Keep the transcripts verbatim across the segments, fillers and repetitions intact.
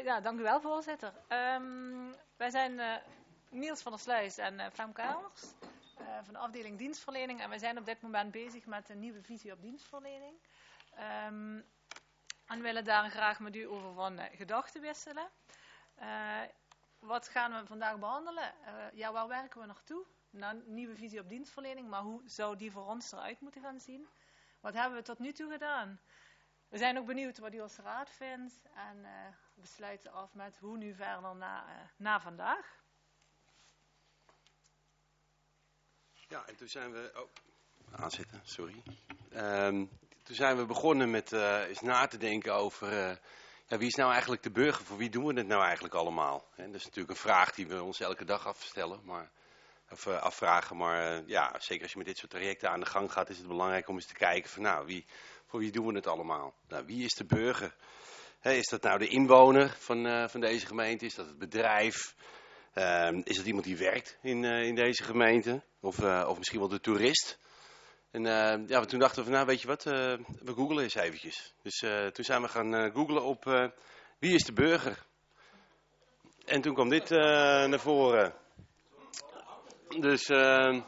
ja, dank u wel, voorzitter. Um, wij zijn uh, Niels van der Sluis en uh, Femke Elmers uh, van de afdeling dienstverlening. En wij zijn op dit moment bezig met een nieuwe visie op dienstverlening. Um, en willen daar graag met u over van uh, gedachten wisselen. Uh, wat gaan we vandaag behandelen? Uh, ja, waar werken we naartoe? Naar een nieuwe visie op dienstverlening, maar hoe zou die voor ons eruit moeten gaan zien? Wat hebben we tot nu toe gedaan? We zijn ook benieuwd wat u als raad vindt en uh, we sluiten af met hoe nu verder na, uh, na vandaag. Ja, en toen zijn we... Oh, aanzitten, sorry. Um, toen zijn we begonnen met uh, eens na te denken over... Uh, ja, wie is nou eigenlijk de burger? Voor wie doen we het nou eigenlijk allemaal? En dat is natuurlijk een vraag die we ons elke dag afstellen, maar... Of uh, afvragen, maar uh, ja, zeker als je met dit soort trajecten aan de gang gaat, is het belangrijk om eens te kijken van nou, wie, voor wie doen we het allemaal? Nou, wie is de burger? He, is dat nou de inwoner van, uh, van deze gemeente? Is dat het bedrijf? Uh, is dat iemand die werkt in, uh, in deze gemeente? Of, uh, of misschien wel de toerist? En uh, ja, toen dachten we van nou, weet je wat, uh, we googlen eens eventjes. Dus uh, toen zijn we gaan uh, googlen op uh, wie is de burger? En toen kwam dit uh, naar voren. Dus uh,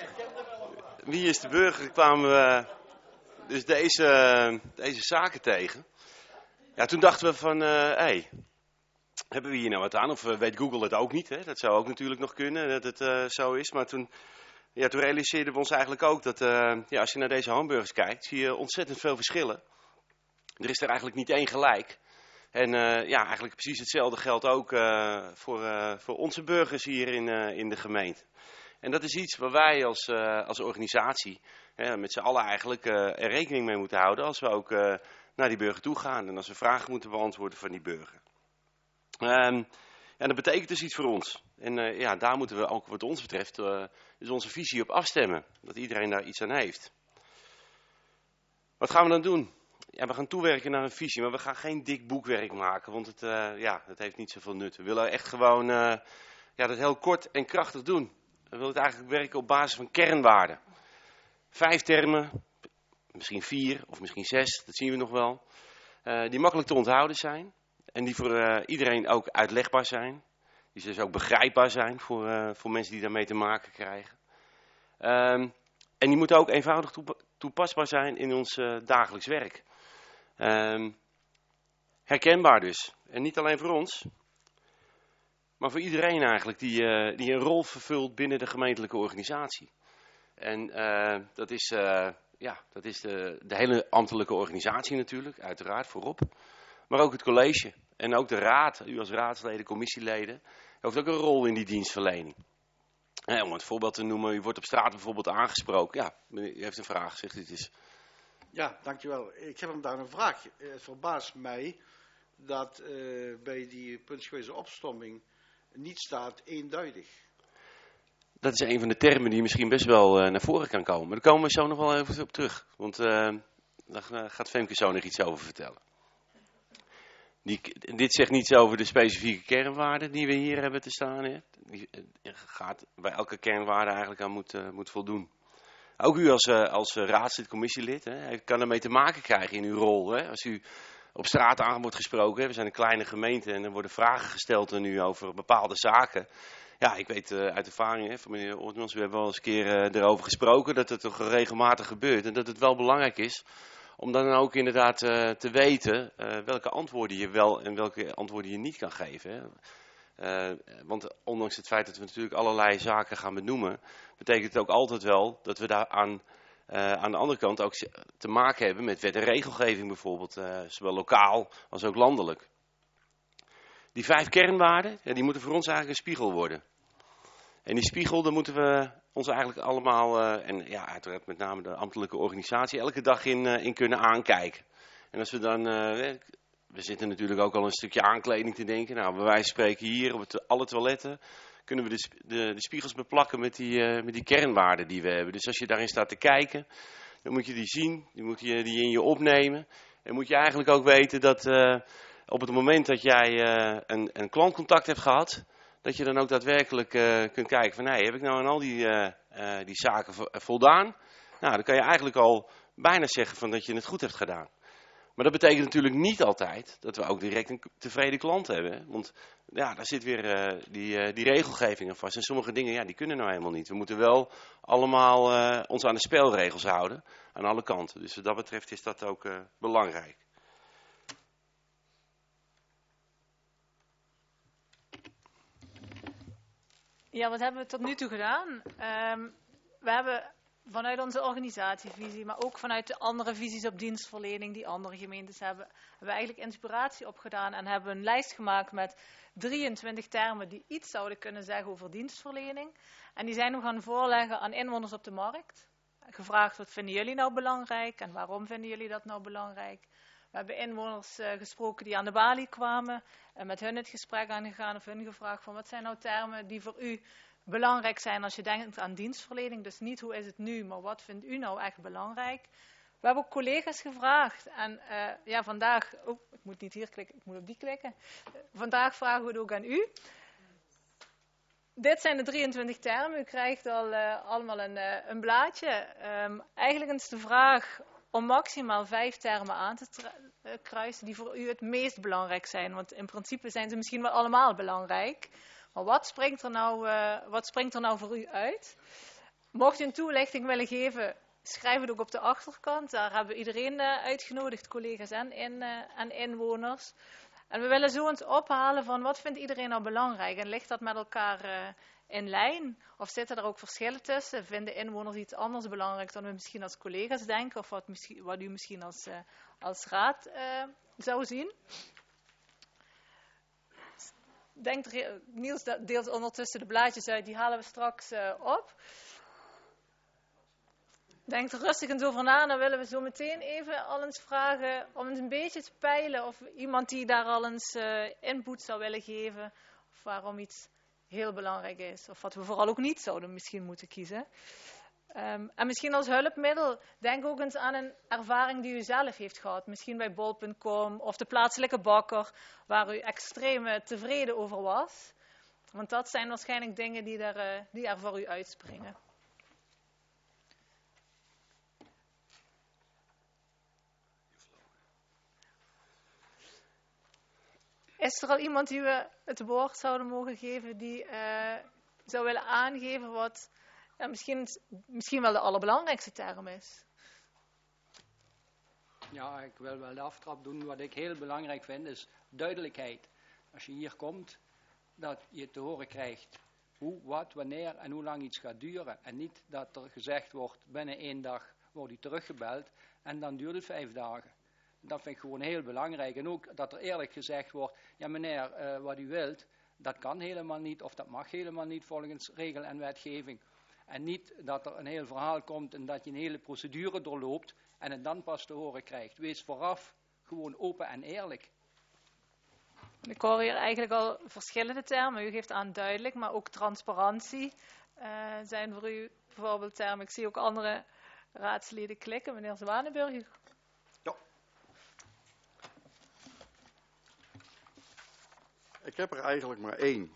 wie is de burger, kwamen we dus deze, uh, deze zaken tegen. Ja, toen dachten we van, hé, uh, hey, hebben we hier nou wat aan? Of uh, weet Google het ook niet? Hè? Dat zou ook natuurlijk nog kunnen, dat het uh, zo is. Maar toen, ja, toen realiseerden we ons eigenlijk ook dat, uh, ja, als je naar deze hamburgers kijkt, zie je ontzettend veel verschillen. Er is er eigenlijk niet één gelijk. En uh, ja, eigenlijk precies hetzelfde geldt ook uh, voor, uh, voor onze burgers hier in, uh, in de gemeente. En dat is iets waar wij als, uh, als organisatie hè, met z'n allen eigenlijk uh, er rekening mee moeten houden als we ook uh, naar die burger toe gaan. En als we vragen moeten beantwoorden van die burger. Um, ja, dat betekent dus iets voor ons. En uh, ja, daar moeten we ook wat ons betreft uh, dus onze visie op afstemmen. Dat iedereen daar iets aan heeft. Wat gaan we dan doen? Ja, we gaan toewerken naar een visie, maar we gaan geen dik boekwerk maken. Want het, uh, ja, dat heeft niet zoveel nut. We willen echt gewoon uh, ja, dat heel kort en krachtig doen. We willen het eigenlijk werken op basis van kernwaarden. Vijf termen, misschien vier of misschien zes, dat zien we nog wel. Uh, die makkelijk te onthouden zijn. En die voor uh, iedereen ook uitlegbaar zijn. Die dus ook begrijpbaar zijn voor, uh, voor mensen die daarmee te maken krijgen. Um, en die moeten ook eenvoudig toep- toepasbaar zijn in ons uh, dagelijks werk. Um, herkenbaar dus. En niet alleen voor ons. Maar voor iedereen eigenlijk die, uh, die een rol vervult binnen de gemeentelijke organisatie. En uh, dat is, uh, ja, dat is de, de hele ambtelijke organisatie natuurlijk, uiteraard voorop. Maar ook het college en ook de raad, u als raadsleden, commissieleden, heeft ook een rol in die dienstverlening. En om het voorbeeld te noemen, u wordt op straat bijvoorbeeld aangesproken. Ja, u heeft een vraag, zegt u het eens. Ja, dankjewel. Ik heb hem daar een vraag. Het verbaast mij dat uh, bij die puntsgewijze opstomming niet staat eenduidig. Dat is een van de termen die misschien best wel uh, naar voren kan komen. Maar daar komen we zo nog wel even op terug. Want uh, daar uh, gaat Femke zo nog iets over vertellen. Die, dit zegt niets over de specifieke kernwaarden die we hier hebben te staan. Hè. Die uh, gaat bij elke kernwaarde eigenlijk aan moet, uh, moet voldoen. Ook u als, uh, als uh, raadslid, commissielid, hè, kan ermee te maken krijgen in uw rol. Hè. Als u op straat aan wordt gesproken, hè, we zijn een kleine gemeente en er worden vragen gesteld aan u over bepaalde zaken. Ja, ik weet uh, uit ervaring hè, van meneer Oortmans, we hebben wel eens een keer uh, erover gesproken dat het toch regelmatig gebeurt. En dat het wel belangrijk is om dan ook inderdaad uh, te weten uh, welke antwoorden je wel en welke antwoorden je niet kan geven. Hè. Uh, want ondanks het feit dat we natuurlijk allerlei zaken gaan benoemen, betekent het ook altijd wel dat we daar aan, uh, aan de andere kant ook te maken hebben met wet en regelgeving bijvoorbeeld, uh, zowel lokaal als ook landelijk. Die vijf kernwaarden, ja, die moeten voor ons eigenlijk een spiegel worden. En die spiegel, daar moeten we ons eigenlijk allemaal, uh, en ja, uiteraard met name de ambtelijke organisatie, elke dag in, uh, in kunnen aankijken. En als we dan, uh, we zitten natuurlijk ook al een stukje aankleding te denken. Nou, bij wijze van spreken hier op het, alle toiletten kunnen we de, de, de spiegels beplakken met die, uh, met die kernwaarden die we hebben. Dus als je daarin staat te kijken, dan moet je die zien, dan moet je die in je opnemen. En moet je eigenlijk ook weten dat uh, op het moment dat jij uh, een, een klantcontact hebt gehad, dat je dan ook daadwerkelijk uh, kunt kijken van, hey, heb ik nou aan al die, uh, uh, die zaken vo- voldaan? Nou, dan kan je eigenlijk al bijna zeggen van dat je het goed hebt gedaan. Maar dat betekent natuurlijk niet altijd dat we ook direct een tevreden klant hebben. Want ja, daar zit weer uh, die, uh, die regelgeving aan vast. En sommige dingen, ja, die kunnen nou helemaal niet. We moeten wel allemaal uh, ons aan de spelregels houden, aan alle kanten. Dus wat dat betreft is dat ook uh, belangrijk. Ja, wat hebben we tot nu toe gedaan? Um, we hebben vanuit onze organisatievisie, maar ook vanuit de andere visies op dienstverlening die andere gemeentes hebben, hebben we eigenlijk inspiratie opgedaan en hebben een lijst gemaakt met drieëntwintig termen die iets zouden kunnen zeggen over dienstverlening. En die zijn we gaan voorleggen aan inwoners op de markt. Gevraagd, wat vinden jullie nou belangrijk en waarom vinden jullie dat nou belangrijk? We hebben inwoners uh, gesproken die aan de balie kwamen en met hun het gesprek aangegaan of hun gevraagd van wat zijn nou termen die voor u belangrijk zijn als je denkt aan dienstverlening. Dus niet hoe is het nu, maar wat vindt u nou echt belangrijk? We hebben ook collega's gevraagd en uh, ja, vandaag, oh, ik moet niet hier klikken, ik moet op die klikken. Uh, vandaag vragen we het ook aan u. Dit zijn de drieëntwintig termen. U krijgt al uh, allemaal een, uh, een blaadje. Um, eigenlijk is de vraag om maximaal vijf termen aan te uh, kruisen die voor u het meest belangrijk zijn. Want in principe zijn ze misschien wel allemaal belangrijk. Maar wat springt er nou, uh, wat springt er nou voor u uit? Mocht u een toelichting willen geven, schrijf het ook op de achterkant. Daar hebben we iedereen uh, uitgenodigd, collega's en, in, uh, en inwoners. En we willen zo eens ophalen van wat vindt iedereen nou belangrijk? En ligt dat met elkaar uh, in lijn? Of zitten er ook verschillen tussen? Vinden inwoners iets anders belangrijk dan we misschien als collega's denken? Of wat, misschien, wat u misschien als, uh, als raad uh, zou zien? Denkt er, Niels deelt ondertussen de blaadjes uit, die halen we straks uh, op. Denk er rustig eens over na, dan willen we zo meteen even al eens vragen om eens een beetje te peilen of iemand die daar al eens uh, input zou willen geven, of waarom iets heel belangrijk is, of wat we vooral ook niet zouden misschien moeten kiezen. Um, en misschien als hulpmiddel, denk ook eens aan een ervaring die u zelf heeft gehad. Misschien bij bol punt com of de plaatselijke bakker, waar u extreem uh, tevreden over was. Want dat zijn waarschijnlijk dingen die er, uh, die er voor u uitspringen. Is er al iemand die we het woord zouden mogen geven, die uh, zou willen aangeven wat ja, misschien, misschien wel de allerbelangrijkste term is? Ja, ik wil wel de aftrap doen. Wat ik heel belangrijk vind is duidelijkheid. Als je hier komt, dat je te horen krijgt hoe, wat, wanneer en hoe lang iets gaat duren. En niet dat er gezegd wordt, binnen één dag wordt u teruggebeld en dan duurt het vijf dagen. Dat vind ik gewoon heel belangrijk. En ook dat er eerlijk gezegd wordt, ja meneer, uh, wat u wilt, dat kan helemaal niet of dat mag helemaal niet volgens regel en wetgeving. En niet dat er een heel verhaal komt en dat je een hele procedure doorloopt en het dan pas te horen krijgt. Wees vooraf gewoon open en eerlijk. Ik hoor hier eigenlijk al verschillende termen. U geeft aan duidelijk, maar ook transparantie uh, zijn voor u bijvoorbeeld termen. Ik zie ook andere raadsleden klikken. Meneer Zwanenburg. Ja. Ik heb er eigenlijk maar één.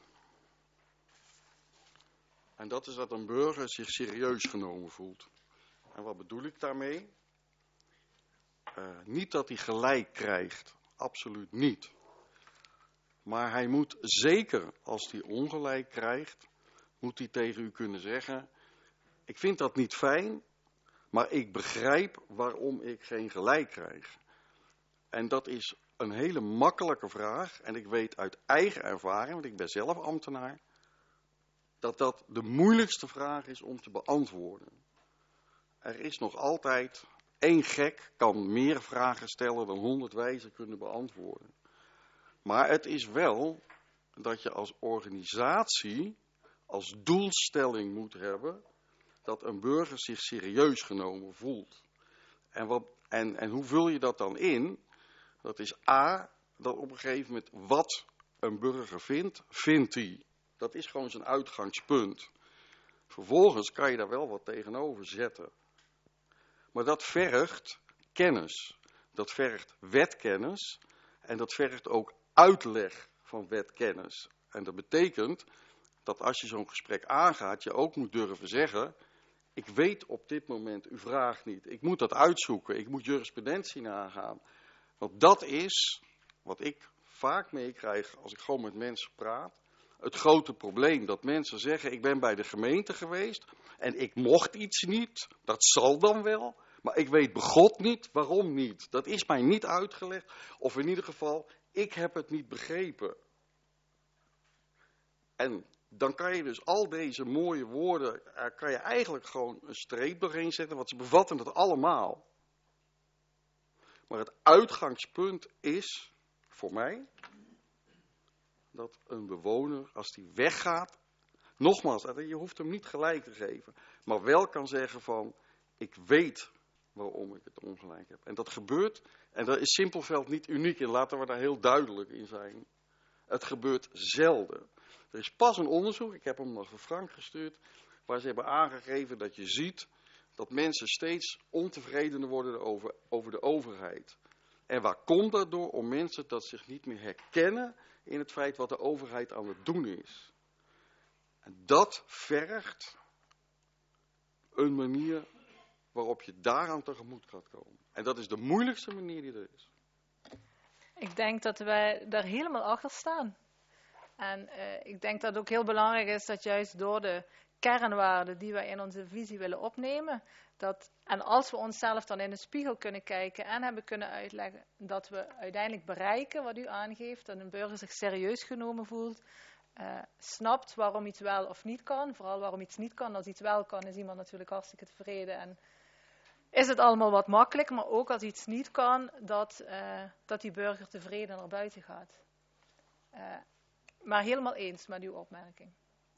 En dat is dat een burger zich serieus genomen voelt. En wat bedoel ik daarmee? Uh, niet dat hij gelijk krijgt. Absoluut niet. Maar hij moet zeker, als hij ongelijk krijgt, moet hij tegen u kunnen zeggen, ik vind dat niet fijn, maar ik begrijp waarom ik geen gelijk krijg. En dat is een hele makkelijke vraag. En ik weet uit eigen ervaring, want ik ben zelf ambtenaar, dat dat de moeilijkste vraag is om te beantwoorden. Er is nog altijd, één gek kan meer vragen stellen dan honderd wijzen kunnen beantwoorden. Maar het is wel dat je als organisatie, als doelstelling moet hebben, dat een burger zich serieus genomen voelt. En, wat, en, en hoe vul je dat dan in? Dat is A, dat op een gegeven moment wat een burger vindt, vindt hij. Dat is gewoon zijn uitgangspunt. Vervolgens kan je daar wel wat tegenover zetten. Maar dat vergt kennis. Dat vergt wetkennis. En dat vergt ook uitleg van wetkennis. En dat betekent dat als je zo'n gesprek aangaat, je ook moet durven zeggen, ik weet op dit moment uw vraag niet. Ik moet dat uitzoeken. Ik moet jurisprudentie nagaan. Want dat is wat ik vaak meekrijg als ik gewoon met mensen praat. Het grote probleem dat mensen zeggen, ik ben bij de gemeente geweest en ik mocht iets niet. Dat zal dan wel, maar ik weet begot niet waarom niet. Dat is mij niet uitgelegd, of in ieder geval, ik heb het niet begrepen. En dan kan je dus al deze mooie woorden, er kan je eigenlijk gewoon een streep doorheen zetten, want ze bevatten het allemaal. Maar het uitgangspunt is, voor mij, dat een bewoner, als die weggaat, nogmaals, je hoeft hem niet gelijk te geven, maar wel kan zeggen van, ik weet waarom ik het ongelijk heb. En dat gebeurt, en dat is Simpelveld niet uniek in, laten we daar heel duidelijk in zijn. Het gebeurt zelden. Er is pas een onderzoek, ik heb hem nog voor Frank gestuurd, waar ze hebben aangegeven dat je ziet dat mensen steeds ontevredener worden over, over de overheid. En waar komt dat door? Om mensen dat zich niet meer herkennen in het feit wat de overheid aan het doen is. En dat vergt een manier waarop je daaraan tegemoet gaat komen. En dat is de moeilijkste manier die er is. Ik denk dat wij daar helemaal achter staan. En uh, ik denk dat het ook heel belangrijk is dat juist door de kernwaarden die wij in onze visie willen opnemen, dat, en als we onszelf dan in de spiegel kunnen kijken en hebben kunnen uitleggen dat we uiteindelijk bereiken wat u aangeeft, dat een burger zich serieus genomen voelt, uh, snapt waarom iets wel of niet kan, vooral waarom iets niet kan. Als iets wel kan is iemand natuurlijk hartstikke tevreden en is het allemaal wat makkelijk, maar ook als iets niet kan, dat, uh, dat die burger tevreden naar buiten gaat. Uh, maar helemaal eens met uw opmerking.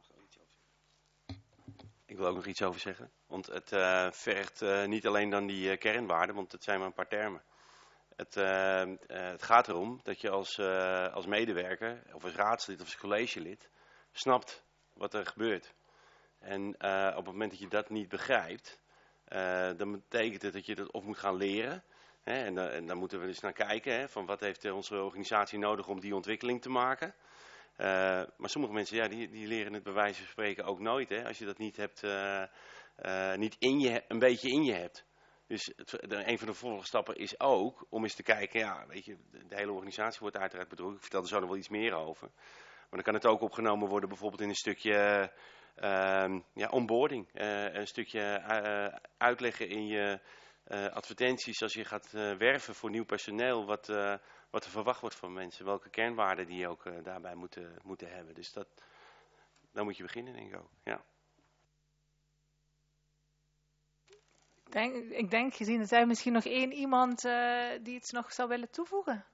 Ik wil ook nog iets over zeggen. Want het uh, vergt uh, niet alleen dan die uh, kernwaarden, want het zijn maar een paar termen. Het, uh, uh, het gaat erom dat je als, uh, als medewerker, of als raadslid of als collegelid, snapt wat er gebeurt. En uh, op het moment dat je dat niet begrijpt, uh, dan betekent het dat je dat of moet gaan leren. Hè, en, uh, en dan moeten we dus naar kijken, hè, van wat heeft onze organisatie nodig om die ontwikkeling te maken. Uh, maar sommige mensen, ja, die, die leren het bij wijze van spreken ook nooit, hè, als je dat niet hebt, uh, uh, niet in je, een beetje in je hebt. Dus het, de, een van de volgstappen is ook om eens te kijken, ja, weet je, de, de hele organisatie wordt uiteraard bedrogen. Ik vertel er zo nog wel iets meer over. Maar dan kan het ook opgenomen worden bijvoorbeeld in een stukje uh, ja, onboarding. Uh, een stukje uh, uitleggen in je uh, advertenties als je gaat uh, werven voor nieuw personeel, wat, uh, wat er verwacht wordt van mensen. Welke kernwaarden die ook uh, daarbij moeten, moeten hebben. Dus dat, daar moet je beginnen, denk ik ook. Ja. Ik denk, ik denk gezien, er zijn misschien nog één iemand uh, die iets nog zou willen toevoegen.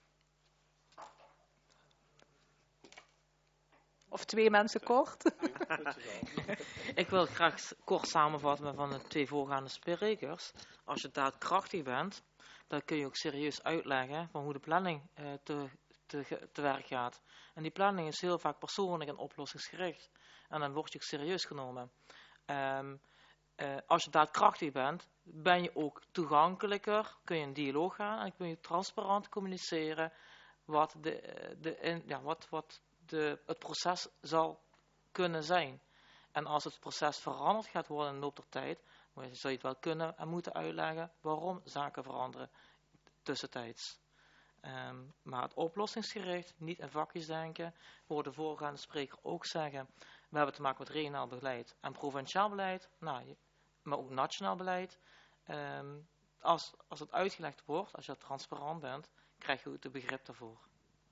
Of twee mensen kort. Ik wil graag kort samenvatten van de twee voorgaande sprekers. Als je daadkrachtig bent, dan kun je ook serieus uitleggen van hoe de planning uh, te, te, te werk gaat. En die planning is heel vaak persoonlijk en oplossingsgericht. En dan word je ook serieus genomen. Um, uh, als je daadkrachtig bent, ben je ook toegankelijker, kun je in dialoog gaan en kun je transparant communiceren wat de, de in, ja, wat, wat De, het proces zal kunnen zijn. En als het proces veranderd gaat worden in de loop der tijd, dan zou je het wel kunnen en moeten uitleggen waarom zaken veranderen tussentijds. Um, maar het oplossingsgericht, niet in vakjes denken, hoor de voorgaande spreker ook zeggen, we hebben te maken met regionaal beleid en provinciaal beleid, nou, maar ook nationaal beleid. Um, als, als het uitgelegd wordt, als je transparant bent, krijg je ook de begrip daarvoor.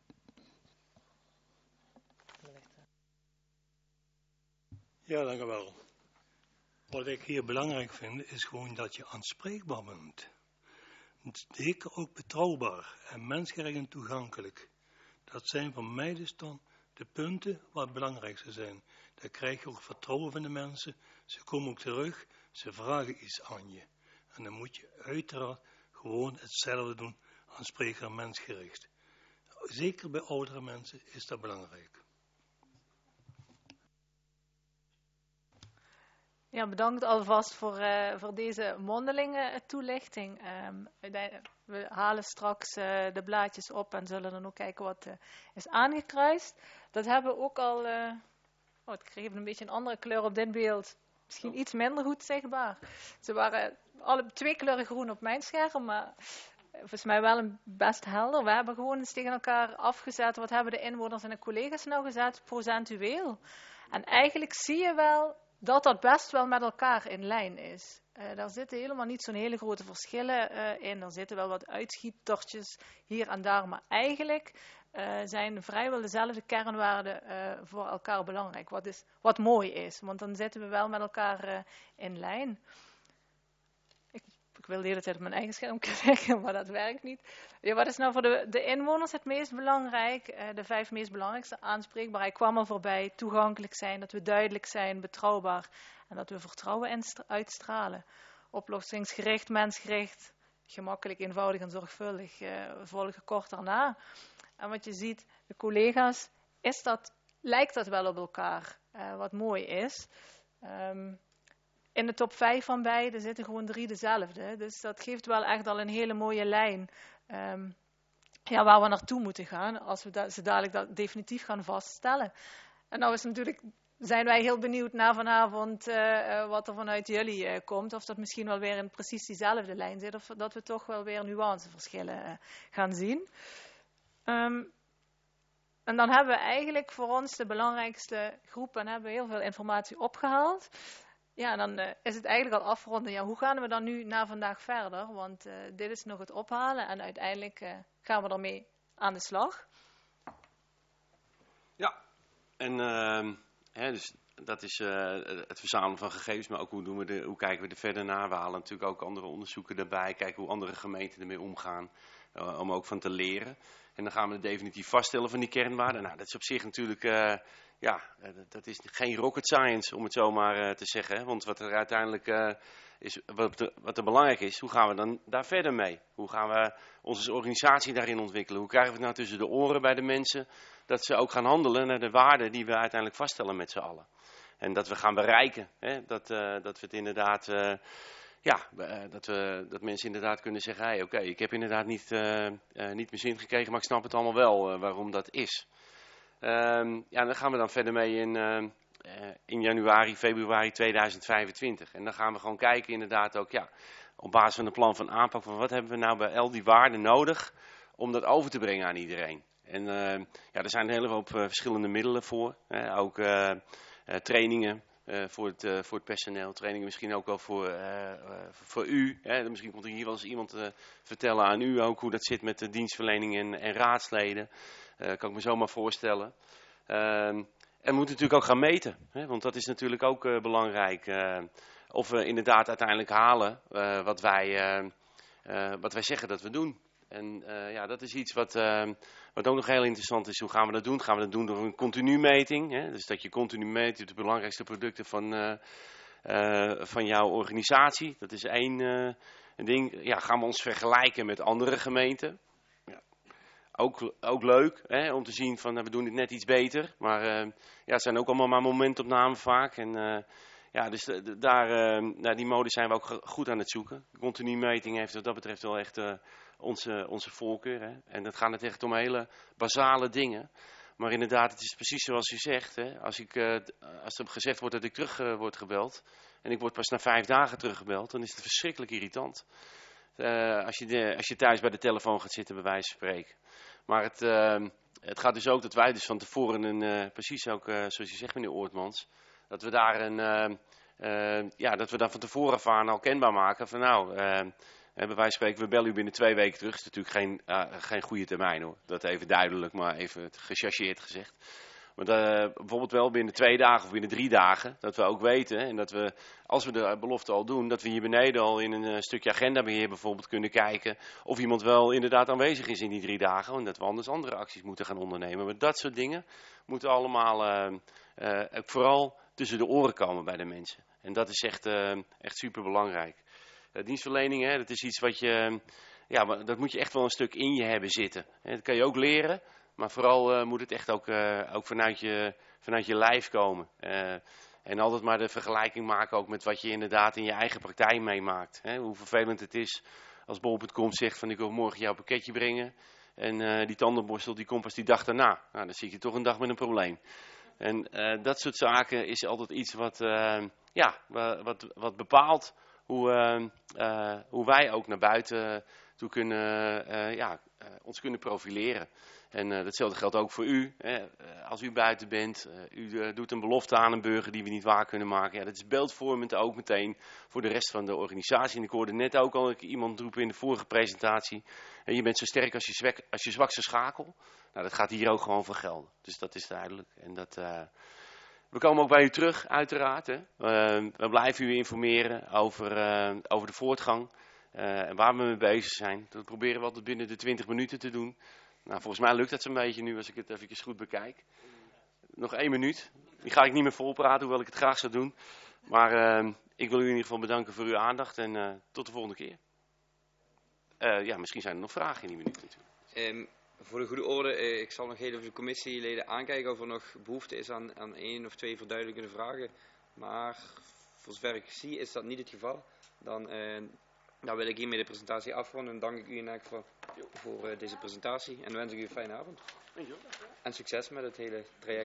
Ja, dank u wel. Wat ik hier belangrijk vind, is gewoon dat je aanspreekbaar bent. Zeker ook betrouwbaar en mensgerecht toegankelijk. Dat zijn voor mij dus dan de punten wat het belangrijkste zijn. Daar krijg je ook vertrouwen van de mensen. Ze komen ook terug, ze vragen iets aan je. En dan moet je uiteraard gewoon hetzelfde doen, aanspreekbaar en mensgericht. Zeker bij oudere mensen is dat belangrijk. Ja, bedankt alvast voor, uh, voor deze mondelinge toelichting. Um, we halen straks uh, de blaadjes op en zullen dan ook kijken wat uh, is aangekruist. Dat hebben we ook al, uh, oh, ik kreeg even een beetje een andere kleur op dit beeld. Misschien iets minder goed zichtbaar. Ze waren alle twee kleuren groen op mijn scherm, maar volgens mij wel een best helder. We hebben gewoon eens tegen elkaar afgezet. Wat hebben de inwoners en de collega's nou gezet, procentueel? En eigenlijk zie je wel dat dat best wel met elkaar in lijn is. Uh, daar zitten helemaal niet zo'n hele grote verschillen uh, in. Er zitten wel wat uitschietertjes hier en daar. Maar eigenlijk uh, zijn vrijwel dezelfde kernwaarden uh, voor elkaar belangrijk. Wat, is, wat mooi is. Want dan zitten we wel met elkaar uh, in lijn. Ik, ik wil de hele tijd op mijn eigen scherm kijken, maar dat werkt niet. Ja, wat is nou voor de, de inwoners het meest belangrijk? Uh, de vijf meest belangrijkste aanspreekbaarheid kwam al voorbij. Toegankelijk zijn, dat we duidelijk zijn, betrouwbaar. En dat we vertrouwen uitstralen. Oplossingsgericht, mensgericht, gemakkelijk, eenvoudig en zorgvuldig. Uh, volgen kort daarna. En wat je ziet, de collega's, is dat, lijkt dat wel op elkaar. Uh, wat mooi is. Um, in de top vijf van beide zitten gewoon drie dezelfde. Dus dat geeft wel echt al een hele mooie lijn. Um, ja, waar we naartoe moeten gaan. Als we da- ze dadelijk dat definitief gaan vaststellen. En nou is natuurlijk... zijn wij heel benieuwd naar vanavond uh, uh, wat er vanuit jullie uh, komt. Of dat misschien wel weer in precies diezelfde lijn zit. Of dat we toch wel weer nuanceverschillen uh, gaan zien. Um, en dan hebben we eigenlijk voor ons de belangrijkste groep. En hebben we heel veel informatie opgehaald. Ja, en dan uh, is het eigenlijk al afronden. Ja, hoe gaan we dan nu na vandaag verder? Want uh, dit is nog het ophalen. En uiteindelijk uh, gaan we ermee aan de slag. Ja, en... Uh... He, dus dat is uh, het verzamelen van gegevens, maar ook hoe, doen we de, hoe kijken we er verder naar. We halen natuurlijk ook andere onderzoeken erbij, kijken hoe andere gemeenten ermee omgaan, uh, om ook van te leren. En dan gaan we het definitief vaststellen van die kernwaarden. Nou, dat is op zich natuurlijk, uh, ja, uh, dat is geen rocket science, om het zo maar uh, te zeggen. Hè? Want wat er uiteindelijk uh, is, wat, de, wat er belangrijk is, hoe gaan we dan daar verder mee? Hoe gaan we onze organisatie daarin ontwikkelen? Hoe krijgen we het nou tussen de oren bij de mensen? Dat ze ook gaan handelen naar de waarden die we uiteindelijk vaststellen met z'n allen. En dat we gaan bereiken. Hè? Dat, uh, dat we het inderdaad, uh, ja, uh, dat, we, dat mensen inderdaad kunnen zeggen, hey, oké, okay, ik heb inderdaad niet, uh, uh, niet mijn zin gekregen, maar ik snap het allemaal wel uh, waarom dat is. Um, ja, dan gaan we dan verder mee in, uh, uh, in januari, februari tweeduizend vijfentwintig. En dan gaan we gewoon kijken inderdaad ook, ja, op basis van een plan van aanpak, van wat hebben we nou bij al die waarden nodig om dat over te brengen aan iedereen. En uh, ja, er zijn een hele hoop uh, verschillende middelen voor. Hè. Ook uh, uh, trainingen uh, voor, het, uh, voor het personeel. Trainingen misschien ook wel voor, uh, uh, voor u. Hè. Misschien komt er hier wel eens iemand uh, vertellen aan u ook hoe dat zit met de dienstverlening en, en raadsleden. Uh, kan ik me zomaar voorstellen. Uh, en we moeten natuurlijk ook gaan meten. Hè, want dat is natuurlijk ook uh, belangrijk. Uh, of we inderdaad uiteindelijk halen uh, wat, wij, uh, uh, wat wij zeggen dat we doen. En uh, ja, dat is iets wat, uh, wat ook nog heel interessant is. Hoe gaan we dat doen? Gaan we dat doen door een continu meting? Hè? Dus dat je continu meet de belangrijkste producten van, uh, uh, van jouw organisatie. Dat is één uh, ding. Ja, gaan we ons vergelijken met andere gemeenten? Ja. Ook, ook leuk hè? Om te zien van uh, we doen het net iets beter. Maar uh, ja, het zijn ook allemaal maar momentopnamen vaak. En uh, ja, dus uh, daar, uh, naar die mode zijn we ook goed aan het zoeken. De continu meting heeft wat dat betreft wel echt... Uh, Onze, onze voorkeur. Hè? En dat gaat het echt om hele basale dingen. Maar inderdaad, het is precies zoals u zegt. Hè? Als, ik, uh, als er gezegd wordt dat ik terug uh, word gebeld. En ik word pas na vijf dagen teruggebeld. Dan is het verschrikkelijk irritant. Uh, als, je de, als je thuis bij de telefoon gaat zitten, bij wijze van spreken. Maar het, uh, het gaat dus ook dat wij dus van tevoren, een, uh, precies ook uh, zoals je zegt meneer Oortmans. Dat we daar een, uh, uh, ja, dat we daar van tevoren af aan al kenbaar maken. Van nou... Uh, En bij wijze van spreken, we bellen u binnen twee weken terug. Dat is natuurlijk geen, uh, geen goede termijn hoor. Dat even duidelijk, maar even gechargeerd gezegd. Maar uh, bijvoorbeeld wel binnen twee dagen of binnen drie dagen. Dat we ook weten en dat we, als we de belofte al doen, dat we hier beneden al in een uh, stukje agendabeheer bijvoorbeeld kunnen kijken. Of iemand wel inderdaad aanwezig is in die drie dagen. En dat we anders andere acties moeten gaan ondernemen. Maar dat soort dingen moeten allemaal uh, uh, ook vooral tussen de oren komen bij de mensen. En dat is echt, uh, echt super belangrijk. Uh, dienstverlening, hè, dat is iets wat je, ja, dat moet je echt wel een stuk in je hebben zitten. Hè, dat kan je ook leren, maar vooral uh, moet het echt ook, uh, ook vanuit, je, vanuit je lijf komen. Uh, en altijd maar de vergelijking maken ook met wat je inderdaad in je eigen praktijk meemaakt. Hè, hoe vervelend het is als bol punt com zegt van ik wil morgen jouw pakketje brengen. En uh, die tandenborstel die komt pas die dag daarna. Nou, dan zit je toch een dag met een probleem. En uh, dat soort zaken is altijd iets wat, uh, ja, wat, wat bepaalt hoe, uh, uh, hoe wij ook naar buiten toe kunnen, uh, ja, uh, ons kunnen profileren. En uh, datzelfde geldt ook voor u. Hè. Uh, als u buiten bent, uh, u uh, doet een belofte aan een burger die we niet waar kunnen maken. Ja, dat is beeldvormend ook meteen voor de rest van de organisatie. En ik hoorde net ook al iemand roepen in de vorige presentatie. Uh, je bent zo sterk als je, zwak, als je zwakste schakel. Nou, dat gaat hier ook gewoon van gelden. Dus dat is duidelijk. En dat, uh, we komen ook bij u terug, uiteraard. Hè. Uh, we blijven u informeren over, uh, over de voortgang. Uh, en waar we mee bezig zijn. Dat proberen we altijd binnen de twintig minuten te doen. Nou, volgens mij lukt dat zo'n beetje nu, als ik het even goed bekijk. Nog één minuut. Die ga ik niet meer volpraten, hoewel ik het graag zou doen. Maar uh, ik wil u in ieder geval bedanken voor uw aandacht en uh, tot de volgende keer. Uh, ja, misschien zijn er nog vragen in die minuut natuurlijk. Um, voor de goede orde, uh, ik zal nog heel even de commissieleden aankijken of er nog behoefte is aan, aan één of twee verduidelijkende vragen. Maar voor zover ik zie is dat niet het geval. Dan... Uh, Nou wil ik hiermee de presentatie afronden en dank ik u in elk geval voor uh, deze presentatie en wens ik u een fijne avond. En succes met het hele traject.